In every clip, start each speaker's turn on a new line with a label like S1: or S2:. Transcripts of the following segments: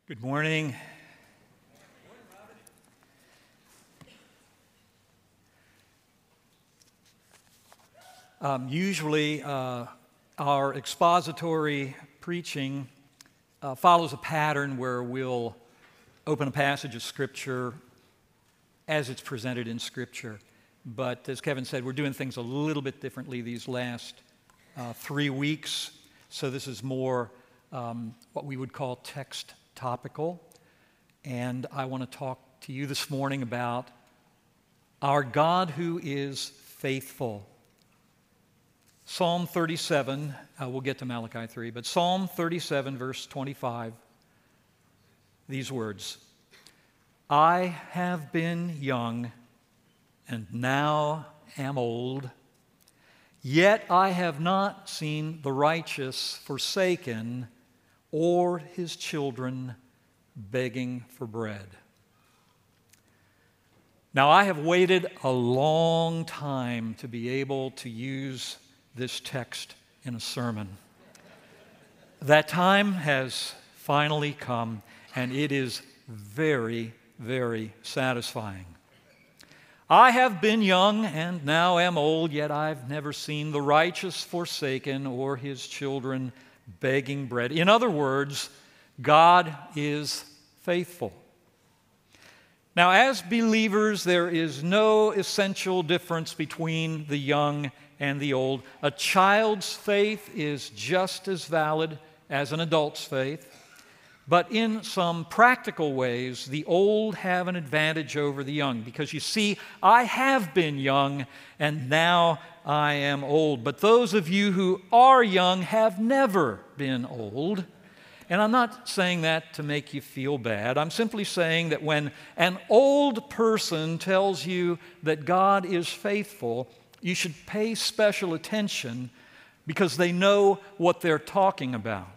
S1: Good morning. Usually our expository preaching follows a pattern where we'll open a passage of Scripture as it's presented in Scripture. But as Kevin said, we're doing things a little bit differently these last 3 weeks. So this is more what we would call text topical. And I want to talk to you this morning about our God who is faithful. Psalm 37, we'll get to Malachi 3, but Psalm 37, verse 25, these words, I have been young and now am old, yet I have not seen the righteous forsaken or his children begging for bread. Now, I have waited a long time to be able to use this text in a sermon. That time has finally come, and it is very, very satisfying. I have been young and now am old, yet I've never seen the righteous forsaken or his children begging bread. In other words, God is faithful. Now, as believers, there is no essential difference between the young and the old. A child's faith is just as valid as an adult's faith. But in some practical ways, the old have an advantage over the young. Because you see, I have been young and now I am old. But those of you who are young have never been old. And I'm not saying that to make you feel bad. I'm simply saying that when an old person tells you that God is faithful, you should pay special attention because they know what they're talking about.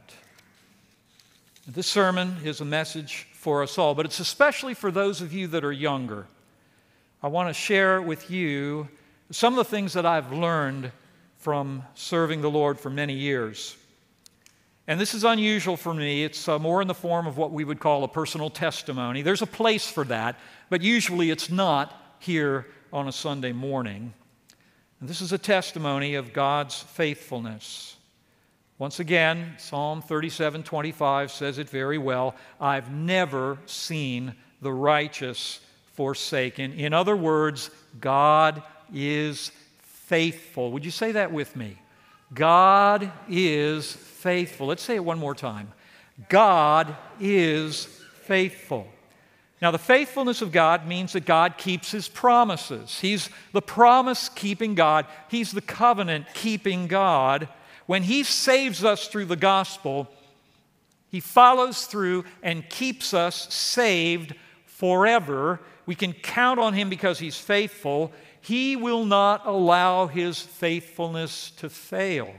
S1: This sermon is a message for us all, but it's especially for those of you that are younger. I want to share with you some of the things that I've learned from serving the Lord for many years. And this is unusual for me. It's more in the form of what we would call a personal testimony. There's a place for that, but usually it's not here on a Sunday morning. And this is a testimony of God's faithfulness. Once again, Psalm 37:25 says it very well. I've never seen the righteous forsaken. In other words, God is faithful. Would you say that with me? God is faithful. Let's say it one more time. God is faithful. Now, the faithfulness of God means that God keeps His promises. He's the promise-keeping God. He's the covenant-keeping God. When He saves us through the gospel, He follows through and keeps us saved forever. We can count on Him because He's faithful. He will not allow His faithfulness to fail.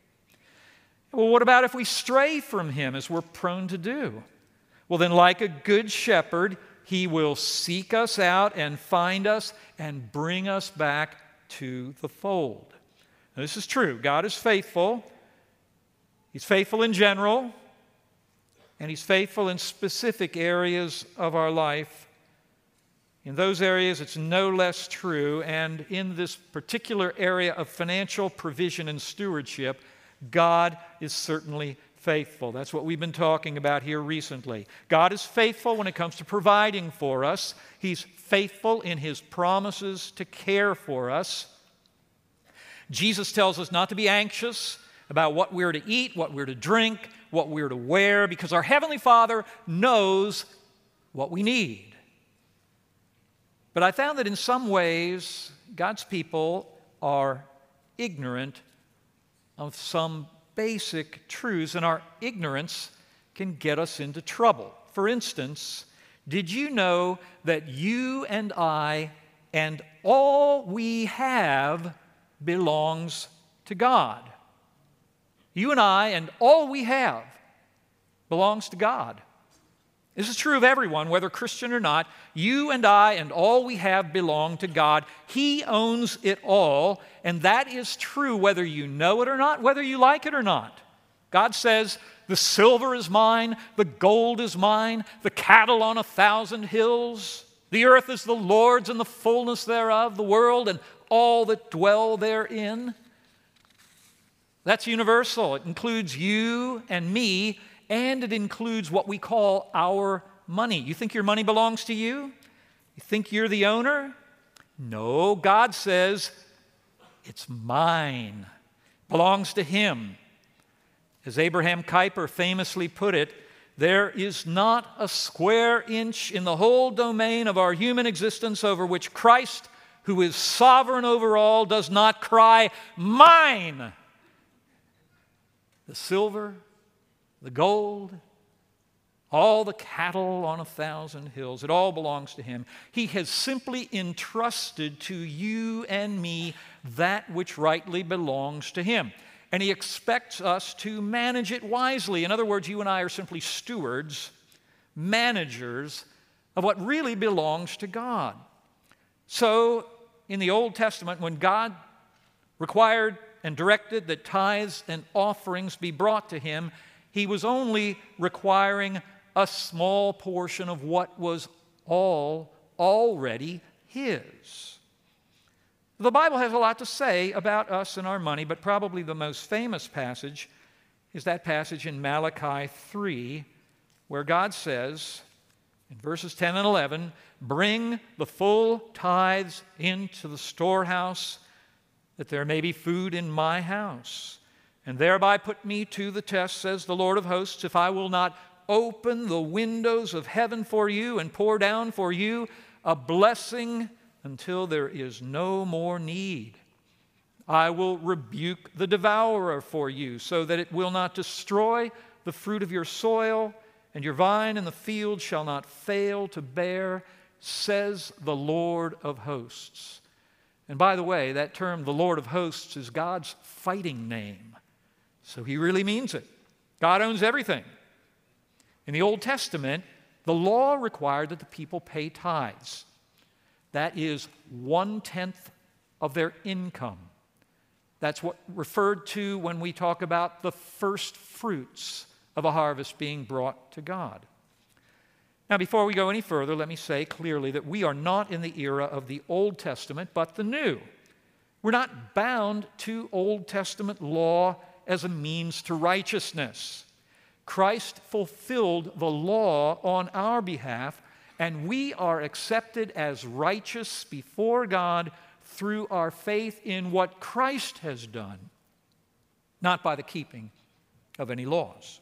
S1: Well, what about if we stray from Him, as we're prone to do? Well, then, like a good shepherd, He will seek us out and find us and bring us back to the fold. Now, this is true. God is faithful. He's faithful in general, and He's faithful in specific areas of our life. In those areas, it's no less true. And in this particular area of financial provision and stewardship, God is certainly faithful. That's what we've been talking about here recently. God is faithful when it comes to providing for us. He's faithful in His promises to care for us. Jesus tells us not to be anxious about what we're to eat, what we're to drink, what we're to wear, because our Heavenly Father knows what we need. But I found that in some ways, God's people are ignorant of some basic truths, and our ignorance can get us into trouble. For instance, did you know that you and I and all we have belongs to God? You and I and all we have belongs to God. This is true of everyone, whether Christian or not. You and I and all we have belong to God. He owns it all, and that is true whether you know it or not, whether you like it or not. God says, The silver is mine, the gold is mine, the cattle on 1,000 hills. The earth is the Lord's and the fullness thereof, the world and all that dwell therein. That's universal. It includes you and me, and it includes what we call our money. You think your money belongs to you? You think you're the owner? No, God says, it's mine, belongs to Him. As Abraham Kuyper famously put it, there is not a square inch in the whole domain of our human existence over which Christ, who is sovereign over all, does not cry, mine. The silver, the gold, all the cattle on 1,000 hills, it all belongs to Him. He has simply entrusted to you and me that which rightly belongs to Him. And He expects us to manage it wisely. In other words, you and I are simply stewards, managers of what really belongs to God. So, in the Old Testament, when God required and directed that tithes and offerings be brought to Him, He was only requiring a small portion of what was all already His. The Bible has a lot to say about us and our money, but probably the most famous passage is that passage in Malachi 3, where God says, in verses 10 and 11, bring the full tithes into the storehouse, that there may be food in my house, and thereby put me to the test, says the Lord of hosts, if I will not open the windows of heaven for you and pour down for you a blessing until there is no more need. I will rebuke the devourer for you, so that it will not destroy the fruit of your soil, and your vine in the field shall not fail to bear, says the Lord of hosts. And by the way, that term, the Lord of hosts, is God's fighting name. So He really means it. God owns everything. In the Old Testament, the law required that the people pay tithes. That is 1/10 of their income. That's what referred to when we talk about the first fruits of a harvest being brought to God. Now, before we go any further, let me say clearly that we are not in the era of the Old Testament, but the New. We're not bound to Old Testament law as a means to righteousness. Christ fulfilled the law on our behalf, and we are accepted as righteous before God through our faith in what Christ has done, not by the keeping of any laws.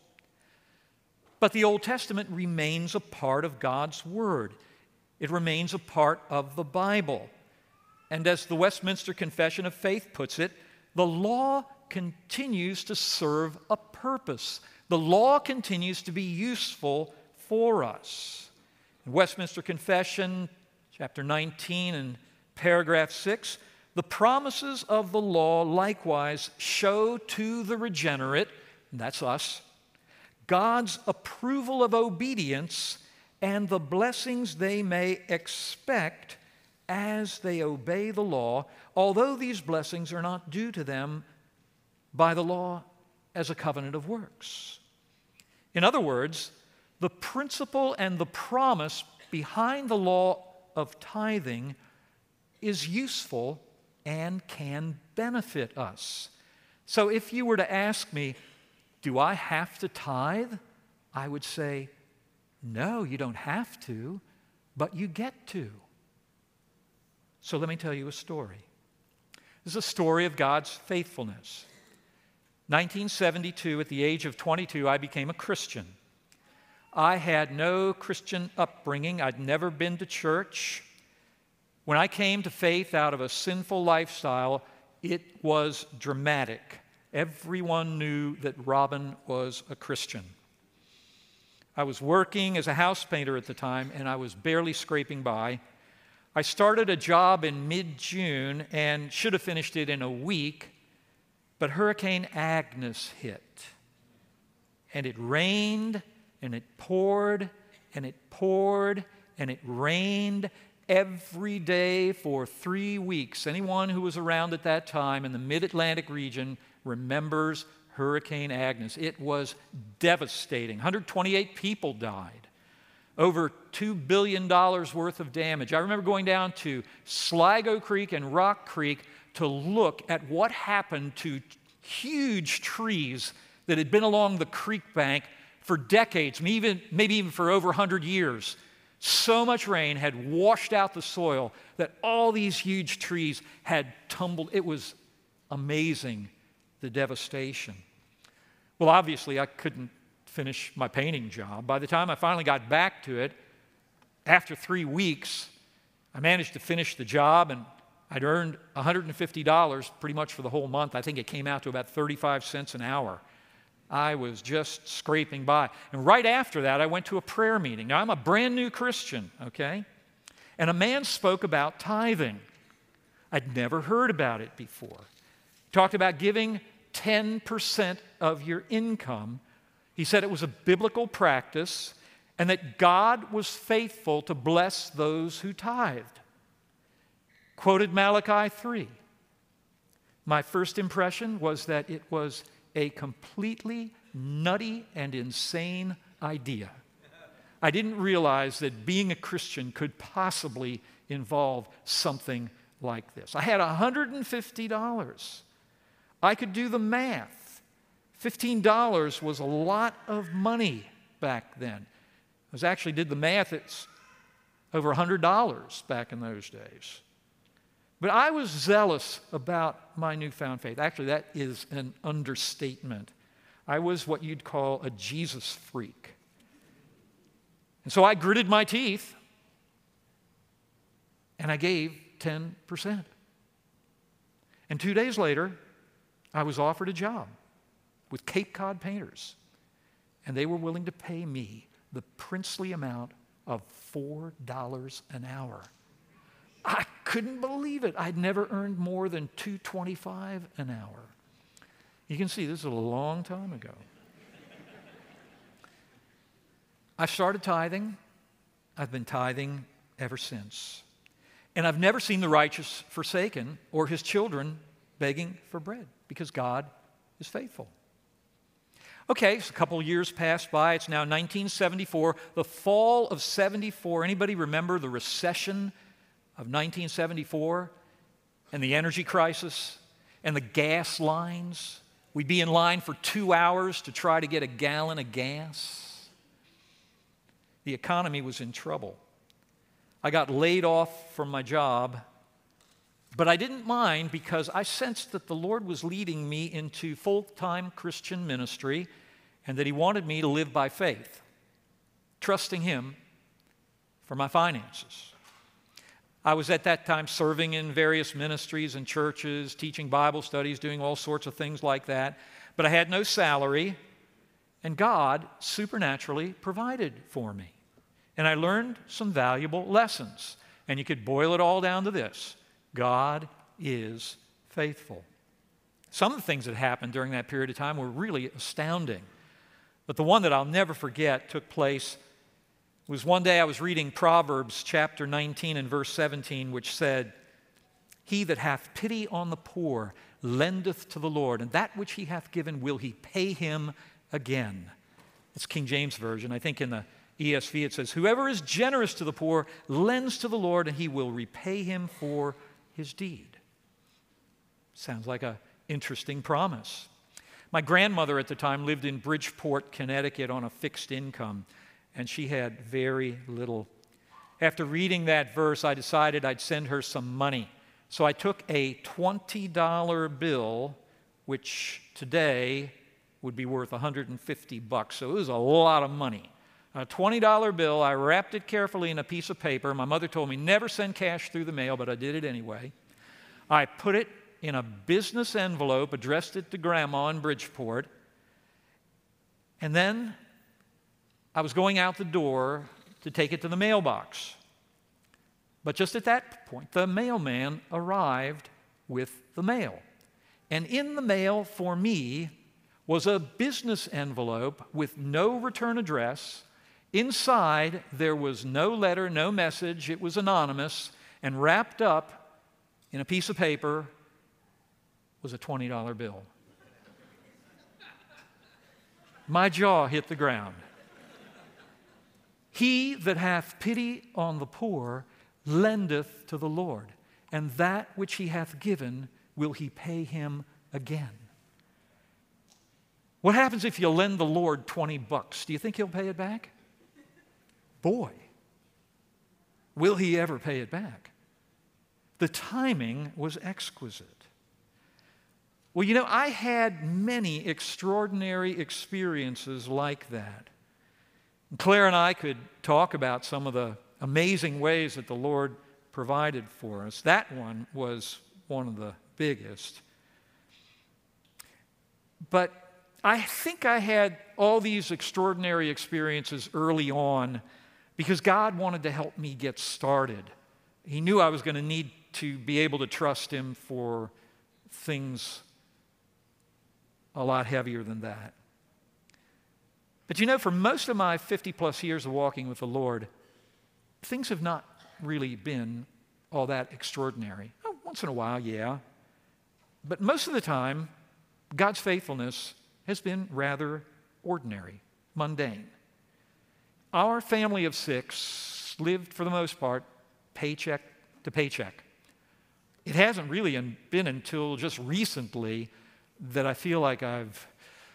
S1: But the Old Testament remains a part of God's Word. It remains a part of the Bible. And as the Westminster Confession of Faith puts it, the law continues to serve a purpose. The law continues to be useful for us. In Westminster Confession, chapter 19 and paragraph 6, the promises of the law likewise show to the regenerate, and that's us, God's approval of obedience and the blessings they may expect as they obey the law, although these blessings are not due to them by the law as a covenant of works. In other words, the principle and the promise behind the law of tithing is useful and can benefit us. So if you were to ask me, do I have to tithe? I would say, no, you don't have to, but you get to. So let me tell you a story. This is a story of God's faithfulness. 1972, at the age of 22, I became a Christian. I had no Christian upbringing. I'd never been to church. When I came to faith out of a sinful lifestyle, it was dramatic. Everyone knew that Robin was a Christian. I was working as a house painter at the time, and I was barely scraping by. I started a job in mid-June and should have finished it in a week, but Hurricane Agnes hit. And it rained, and it poured, and it poured, and it rained every day for 3 weeks. Anyone who was around at that time in the Mid-Atlantic region remembers Hurricane Agnes. It was devastating. 128 people died. Over $2 billion worth of damage. I remember going down to Sligo Creek and Rock Creek to look at what happened to huge trees that had been along the creek bank for decades, maybe even for over 100 years. So much rain had washed out the soil that all these huge trees had tumbled. It was amazing, the devastation. Well, obviously, I couldn't finish my painting job. By the time I finally got back to it, after 3 weeks, I managed to finish the job, and I'd earned $150 pretty much for the whole month. I think it came out to about 35 cents an hour. I was just scraping by. And right after that, I went to a prayer meeting. Now, I'm a brand new Christian, okay? And a man spoke about tithing. I'd never heard about it before. He talked about giving 10% of your income. He said it was a biblical practice and that God was faithful to bless those who tithed. Quoted Malachi 3. My first impression was that it was a completely nutty and insane idea. I didn't realize that being a Christian could possibly involve something like this. I had $150. I could do the math. $15 was a lot of money back then. I actually did the math, it's over $100 back in those days. But I was zealous about my newfound faith. Actually, that is an understatement. I was what you'd call a Jesus freak. And so I gritted my teeth and I gave 10%. And 2 days later, I was offered a job with Cape Cod Painters, and they were willing to pay me the princely amount of $4 an hour. I couldn't believe it. I'd never earned more than $2.25 an hour. You can see this is a long time ago. I started tithing. I've been tithing ever since. And I've never seen the righteous forsaken or his children begging for bread, because God is faithful. Okay, so a couple of years passed by. It's now 1974, the fall of 74. Anybody remember the recession of 1974 and the energy crisis and the gas lines? We'd be in line for 2 hours to try to get a gallon of gas. The economy was in trouble. I got laid off from my job, but I didn't mind because I sensed that the Lord was leading me into full-time Christian ministry and that He wanted me to live by faith, trusting Him for my finances. I was at that time serving in various ministries and churches, teaching Bible studies, doing all sorts of things like that, but I had no salary, and God supernaturally provided for me. And I learned some valuable lessons, and you could boil it all down to this: God is faithful. Some of the things that happened during that period of time were really astounding. But the one that I'll never forget took place was one day I was reading Proverbs chapter 19 and verse 17, which said, "He that hath pity on the poor lendeth to the Lord, and that which he hath given will he pay him again." It's King James Version. I think in the ESV it says, "Whoever is generous to the poor lends to the Lord, and he will repay him for his deed." Sounds like an interesting promise. My grandmother at the time lived in Bridgeport, Connecticut on a fixed income, and she had very little. After reading that verse, I decided I'd send her some money. So I took a $20 bill, which today would be worth $150. So it was a lot of money. A $20 bill, I wrapped it carefully in a piece of paper. My mother told me never send cash through the mail, but I did it anyway. I put it in a business envelope, addressed it to Grandma in Bridgeport, and then I was going out the door to take it to the mailbox. But just at that point, the mailman arrived with the mail. And in the mail for me was a business envelope with no return address. Inside, there was no letter, no message. It was anonymous. And wrapped up in a piece of paper was a $20 bill. My jaw hit the ground. He that hath pity on the poor lendeth to the Lord, and that which he hath given will he pay him again. What happens if you lend the Lord $20? Do you think he'll pay it back? Boy, will he ever pay it back? The timing was exquisite. Well, you know, I had many extraordinary experiences like that. Claire and I could talk about some of the amazing ways that the Lord provided for us. That one was one of the biggest. But I think I had all these extraordinary experiences early on because God wanted to help me get started. He knew I was going to need to be able to trust Him for things a lot heavier than that. But you know, for most of my 50-plus years of walking with the Lord, things have not really been all that extraordinary. Oh, once in a while, yeah. But most of the time, God's faithfulness has been rather ordinary, mundane. Our family of 6 lived, for the most part, paycheck to paycheck. It hasn't really been until just recently that I feel like I've,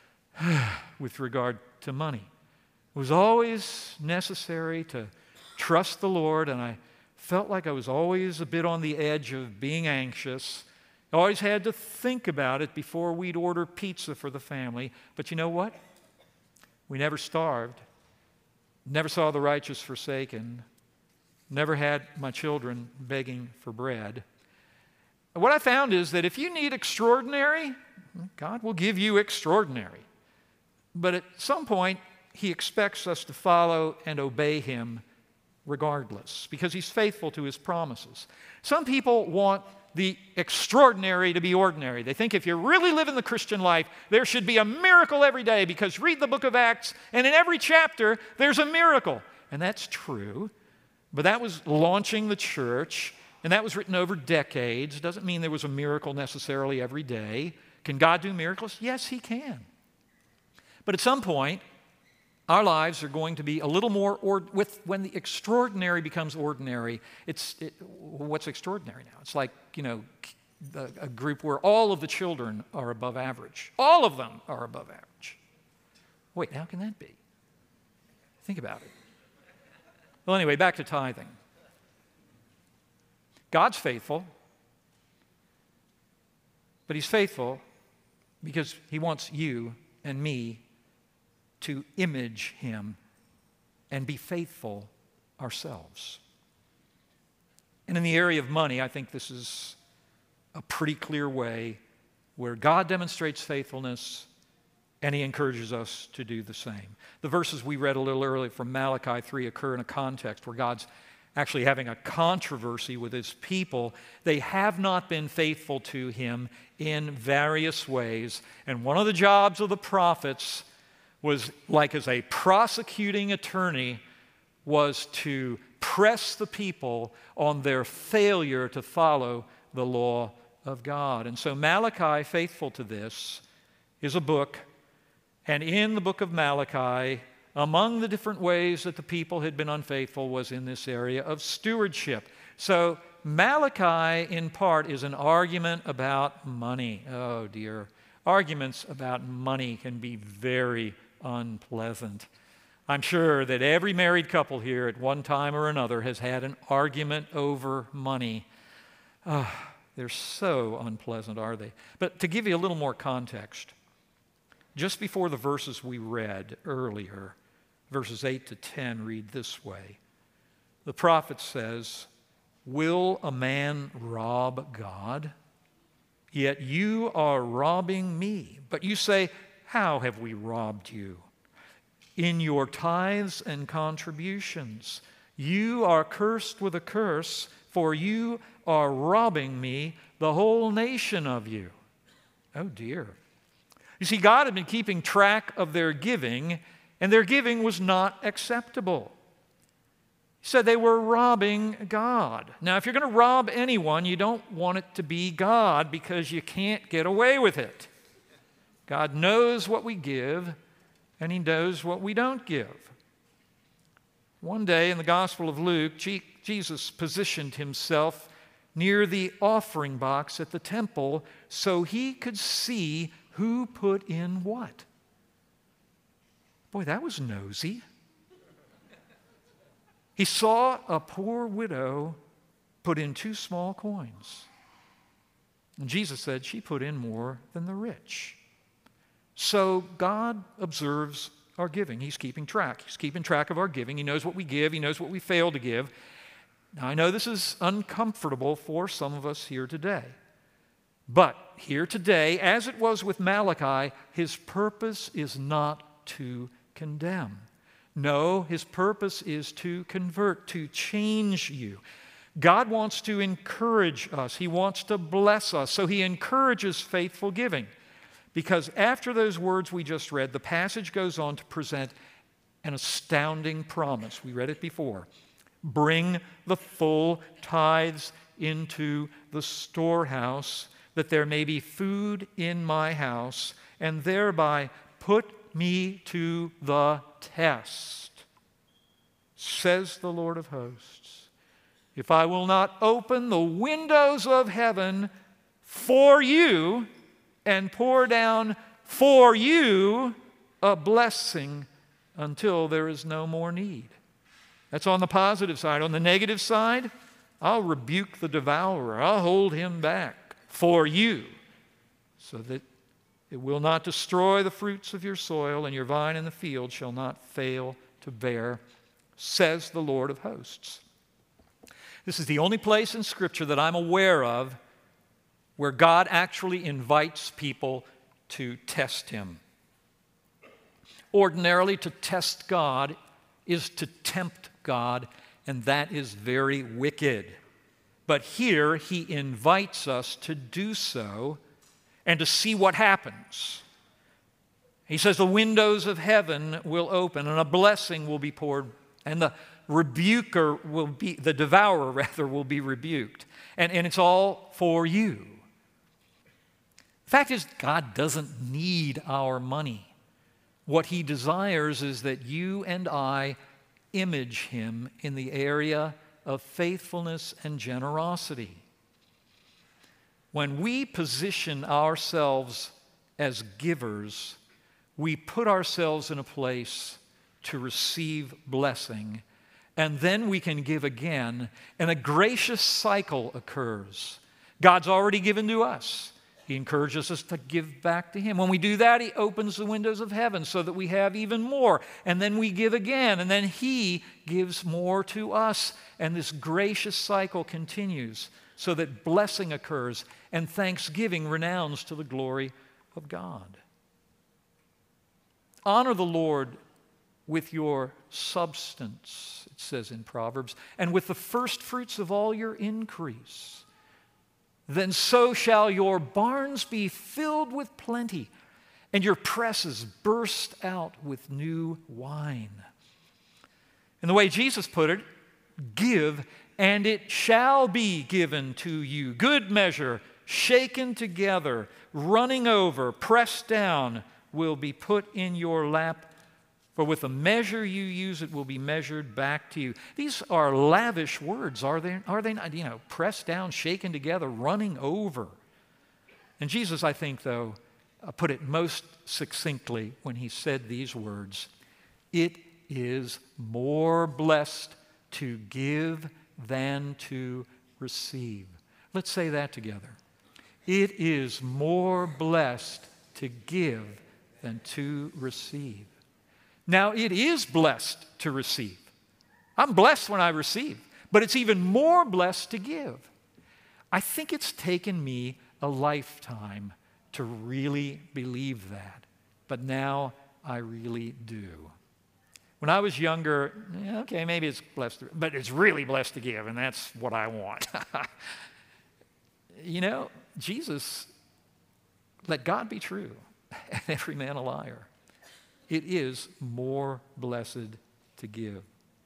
S1: with regard to money. It was always necessary to trust the Lord, and I felt like I was always a bit on the edge of being anxious. I always had to think about it before we'd order pizza for the family. But you know what? We never starved, never saw the righteous forsaken, never had my children begging for bread. What I found is that if you need extraordinary, God will give you extraordinary. But at some point, He expects us to follow and obey Him regardless, because He's faithful to His promises. Some people want the extraordinary to be ordinary. They think if you're really living the Christian life, there should be a miracle every day, because read the book of Acts, and in every chapter, there's a miracle. And that's true, but that was launching the church, and that was written over decades. Doesn't mean there was a miracle necessarily every day. Can God do miracles? Yes, He can. But at some point, our lives are going to be a little more, when the extraordinary becomes ordinary, what's extraordinary now? It's like, you know, a group where all of the children are above average. All of them are above average. Wait, how can that be? Think about it. Well, anyway, back to tithing. God's faithful, but He's faithful because He wants you and me to image Him and be faithful ourselves. And in the area of money, I think this is a pretty clear way where God demonstrates faithfulness and He encourages us to do the same. The verses we read a little earlier from Malachi 3 occur in a context where God's actually having a controversy with His people. They have not been faithful to Him in various ways. And one of the jobs of the prophets was, like as a prosecuting attorney, was to press the people on their failure to follow the law of God. And so Malachi, faithful to this, is a book. And in the book of Malachi, among the different ways that the people had been unfaithful was in this area of stewardship. So Malachi, in part, is an argument about money. Oh, dear. Arguments about money can be very unpleasant. I'm sure that every married couple here at one time or another has had an argument over money. They're so unpleasant, are they? But to give you a little more context, just before the verses we read earlier, verses 8 to 10 read this way. The prophet says, "Will a man rob God? Yet you are robbing me. But you say, how have we robbed you? In your tithes and contributions. You are cursed with a curse, for you are robbing me, the whole nation of you." Oh dear. You see, God had been keeping track of their giving, and their giving was not acceptable. He said they were robbing God. Now, if you're going to rob anyone, you don't want it to be God, because you can't get away with it. God knows what we give, and He knows what we don't give. One day in the Gospel of Luke, Jesus positioned Himself near the offering box at the temple so He could see who put in what. Boy, that was nosy. He saw a poor widow put in 2 small coins. And Jesus said she put in more than the rich. So God observes our giving. He's keeping track. He's keeping track of our giving. He knows what we give. He knows what we fail to give. Now, I know this is uncomfortable for some of us here today. But here today, as it was with Malachi, His purpose is not to condemn. No, His purpose is to convert, to change you. God wants to encourage us. He wants to bless us. So He encourages faithful giving. Because after those words we just read, the passage goes on to present an astounding promise. We read it before. Bring the full tithes into the storehouse, that there may be food in my house, and thereby put me to the test, says the Lord of hosts. If I will not open the windows of heaven for you and pour down for you a blessing until there is no more need. That's on the positive side. On the negative side, I'll rebuke the devourer. I'll hold him back for you so that it will not destroy the fruits of your soil, and your vine in the field shall not fail to bear, says the Lord of hosts. This is the only place in Scripture that I'm aware of where God actually invites people to test Him. Ordinarily, to test God is to tempt God, and that is very wicked. But here, He invites us to do so and to see what happens. He says the windows of heaven will open and a blessing will be poured, and the devourer will be rebuked. And it's all for you. The fact is, God doesn't need our money. What He desires is that you and I image Him in the area of faithfulness and generosity. When we position ourselves as givers, we put ourselves in a place to receive blessing, and then we can give again, and a gracious cycle occurs. God's already given to us. He encourages us to give back to Him. When we do that, He opens the windows of heaven so that we have even more. And then we give again, and then He gives more to us. And this gracious cycle continues so that blessing occurs and thanksgiving redounds to the glory of God. Honor the Lord with your substance, it says in Proverbs, and with the first fruits of all your increase. Then so shall your barns be filled with plenty, and your presses burst out with new wine. And the way Jesus put it, give, and it shall be given to you. Good measure, shaken together, running over, pressed down, will be put in your lap. For with the measure you use, it will be measured back to you. These are lavish words, are they not? Pressed down, shaken together, running over. And Jesus, I think, though, put it most succinctly when He said these words. It is more blessed to give than to receive. Let's say that together. It is more blessed to give than to receive. Now, it is blessed to receive. I'm blessed when I receive, but it's even more blessed to give. I think it's taken me a lifetime to really believe that, but now I really do. When I was younger, okay, maybe it's blessed, but it's really blessed to give, and that's what I want. Jesus, let God be true, and every man a liar. It is more blessed to give.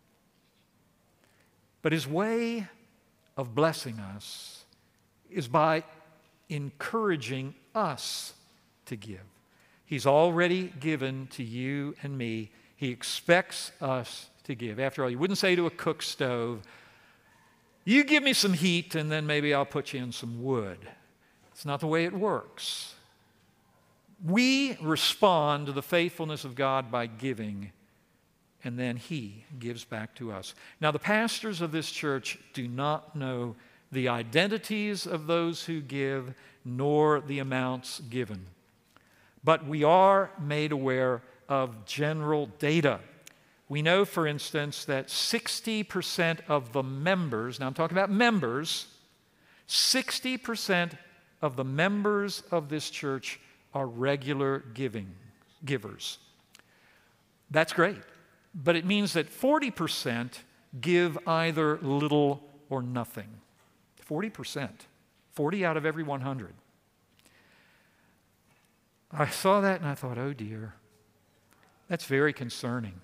S1: But His way of blessing us is by encouraging us to give. He's already given to you and me. He expects us to give. After all, you wouldn't say to a cook stove, you give me some heat and then maybe I'll put you in some wood. It's not the way it works. We respond to the faithfulness of God by giving, and then He gives back to us. Now, the pastors of this church do not know the identities of those who give, nor the amounts given. But we are made aware of general data. We know, for instance, that 60% of the members, now I'm talking about members, 60% of the members of this church are regular givers. That's great. But it means that 40% give either little or nothing. 40%. 40 out of every 100. I saw that and I thought, oh dear, that's very concerning.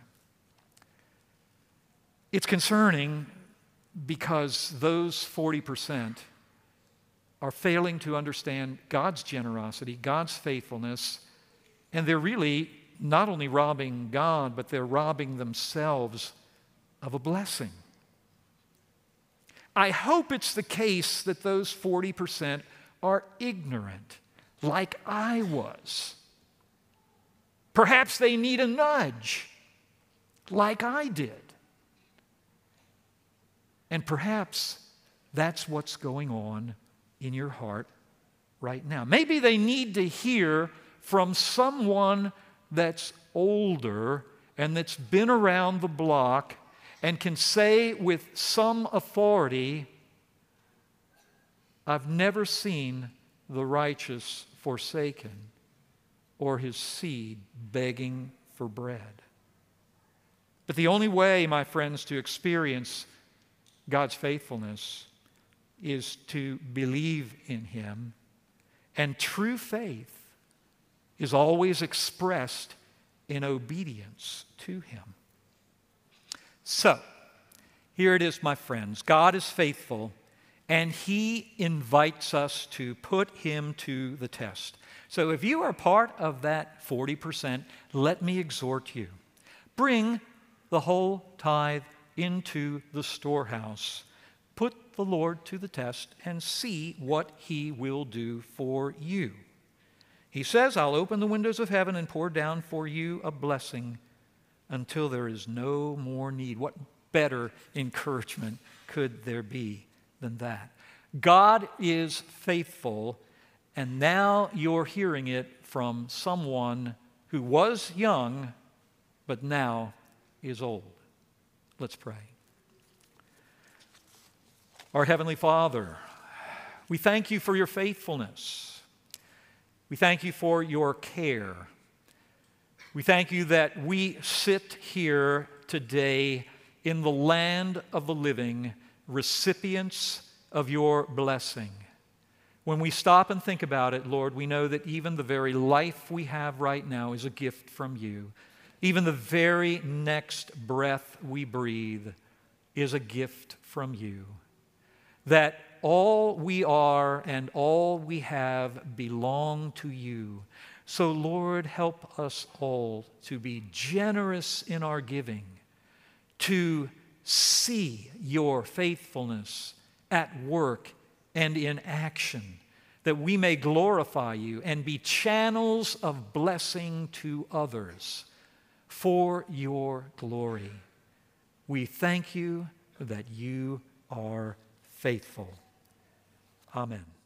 S1: It's concerning because those 40% are failing to understand God's generosity, God's faithfulness, and they're really not only robbing God, but they're robbing themselves of a blessing. I hope it's the case that those 40% are ignorant, like I was. Perhaps they need a nudge, like I did. And perhaps that's what's going on in your heart right now. Maybe they need to hear from someone that's older and that's been around the block and can say with some authority, I've never seen the righteous forsaken or his seed begging for bread. But the only way, my friends, to experience God's faithfulness is to believe in Him, and true faith is always expressed in obedience to Him. So, here it is, my friends. God is faithful, and He invites us to put Him to the test. So if you are part of that 40%, let me exhort you. Bring the whole tithe into the storehouse. Put the Lord to the test and see what He will do for you. He says, I'll open the windows of heaven and pour down for you a blessing until there is no more need. What better encouragement could there be than that? God is faithful, and now you're hearing it from someone who was young, but now is old. Let's pray. Our Heavenly Father, we thank You for Your faithfulness. We thank You for Your care. We thank You that we sit here today in the land of the living, recipients of Your blessing. When we stop and think about it, Lord, we know that even the very life we have right now is a gift from You. Even the very next breath we breathe is a gift from You. That all we are and all we have belong to You. So, Lord, help us all to be generous in our giving, to see Your faithfulness at work and in action, that we may glorify You and be channels of blessing to others for Your glory. We thank You that You are faithful. Amen.